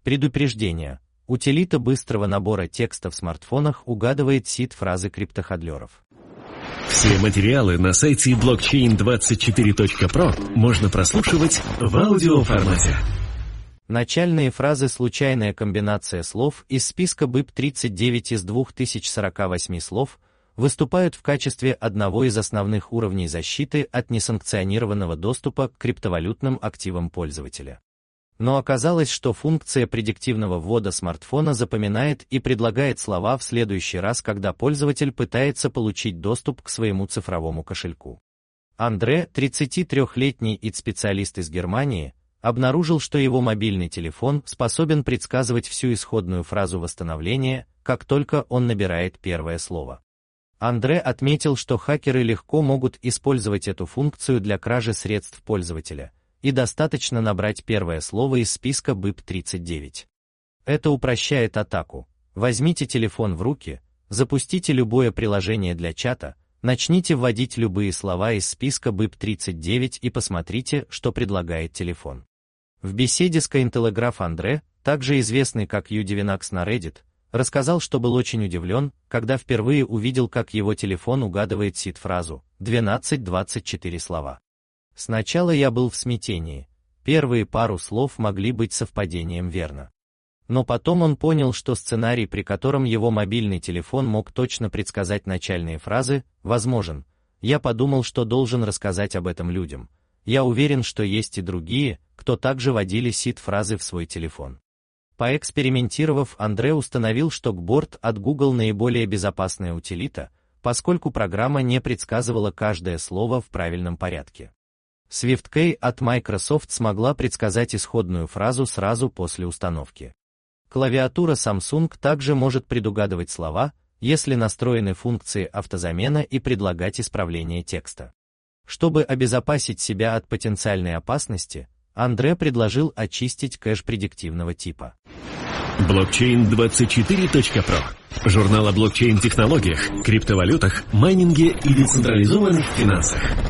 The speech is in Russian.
Предупреждение. Утилита быстрого набора текста в смартфонах угадывает сид-фразы криптоходлеров. Все материалы на сайте blockchain24.pro можно прослушивать в аудиоформате. Начальные фразы — случайная комбинация слов из списка BIP39 из 2048 слов, выступают в качестве одного из основных уровней защиты от несанкционированного доступа к криптовалютным активам пользователя. Но оказалось, что функция предиктивного ввода смартфона запоминает и предлагает слова в следующий раз, когда пользователь пытается получить доступ к своему цифровому кошельку. Андре, 33-летний ИТ-специалист из Германии, обнаружил, что его мобильный телефон способен предсказывать всю исходную фразу восстановления, как только он набирает первое слово. Андре отметил, что хакеры легко могут использовать эту функцию для кражи средств пользователя, и достаточно набрать первое слово из списка BIP39. Это упрощает атаку. Возьмите телефон в руки, запустите любое приложение для чата, начните вводить любые слова из списка BIP39 и посмотрите, что предлагает телефон. В беседе с Cointelegraph Андре, также известный как Udivinax на Reddit, рассказал, что был очень удивлен, когда впервые увидел, как его телефон угадывает сид-фразу 12-24 слова. Сначала я был в смятении, первые пару слов могли быть совпадением верно. Но потом он понял, что сценарий, при котором его мобильный телефон мог точно предсказать начальные фразы, возможен. Я подумал, что должен рассказать об этом людям. Я уверен, что есть и другие, кто также вводили сид-фразы в свой телефон. Поэкспериментировав, Андре установил, что Gboard от Google наиболее безопасная утилита, поскольку программа не предсказывала каждое слово в правильном порядке. SwiftKey от Microsoft смогла предсказать исходную фразу сразу после установки. Клавиатура Samsung также может предугадывать слова, если настроены функции автозамена и предлагать исправление текста. Чтобы обезопасить себя от потенциальной опасности, Андре предложил очистить кэш предиктивного типа. Blockchain24.pro. Журнал о блокчейн-технологиях, криптовалютах, майнинге и децентрализованных финансах.